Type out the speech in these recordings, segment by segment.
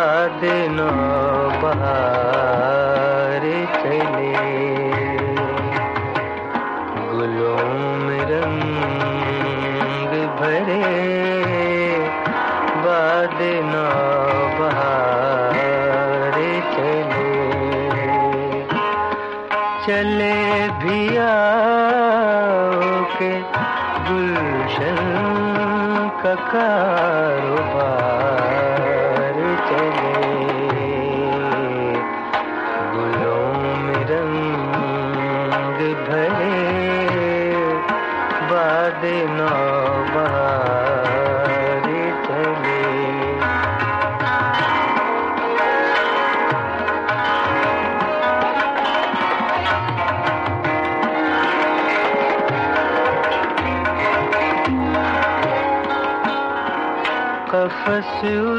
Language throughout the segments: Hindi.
बाद नौ बहार चले, गुलों में रंग भरे बाद नौ बहार चले। चले भी आओ के गुलशन का कारोबार चले, गुलों में रंग भरे बाद नौ बहार चले। कफ़स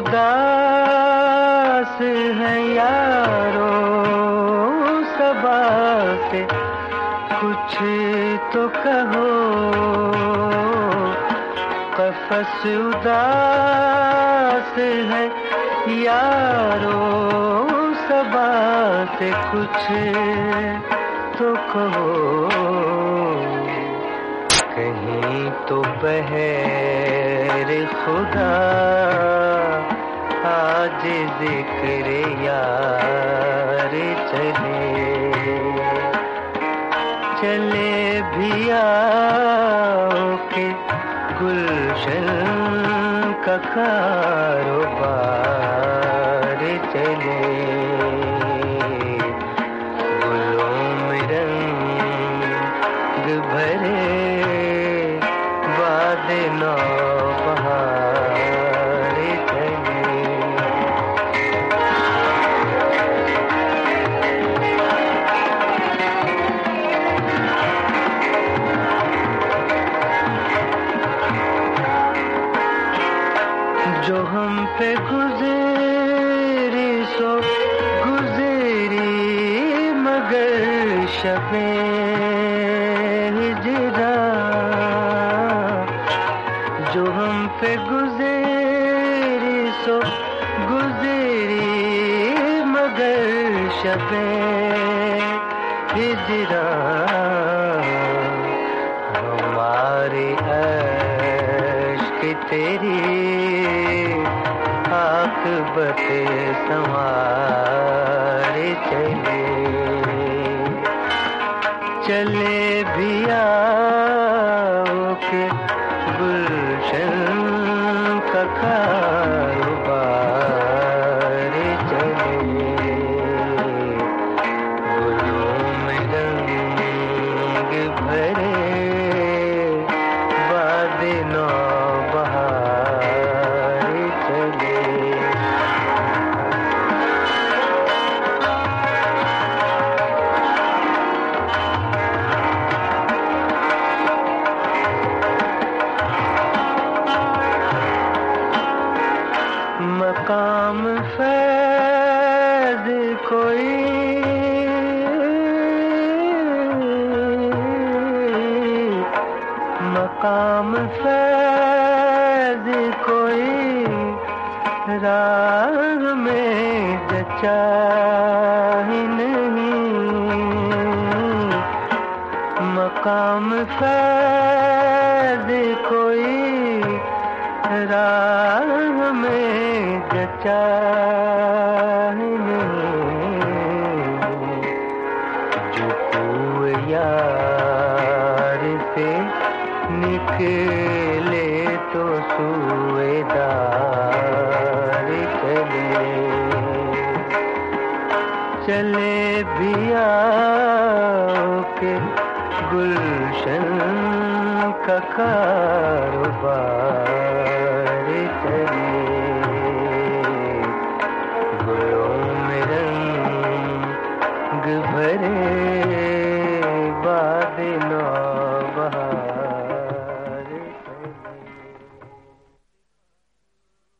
उदास है यारो सबा से, कुछ तो कहो। कफ़स उदास है यारो सबा से, कुछ तो कहो। कहीं तो बहर खुदा आज जिक्र यार चले, चले भी आओ के गुलशन का कारोबार चले, गुलों में रंग भरे बाद नौ बहार चले। जो हम पे गुज़री सो गुज़री, मगर शबे हिजरा। जो हम पे गुज़री सो गुज़री, मगर शबे हिजरा। हमारे अश्क तेरी आक़िबत संवार चले, चले भी आओ के गुलशन का कारोबार चले, गुलों में रंग भरे बाद नौ बहार चले। मकाम फैज़ कोई मकाम फैज़ कोई राह में जचा ही नहीं। मकाम फैज़ कोई राह में जचा ही नहीं। जो कोई यार से निकले तो सूएदार चले, चले भी आओ के गुलशन का कारोबार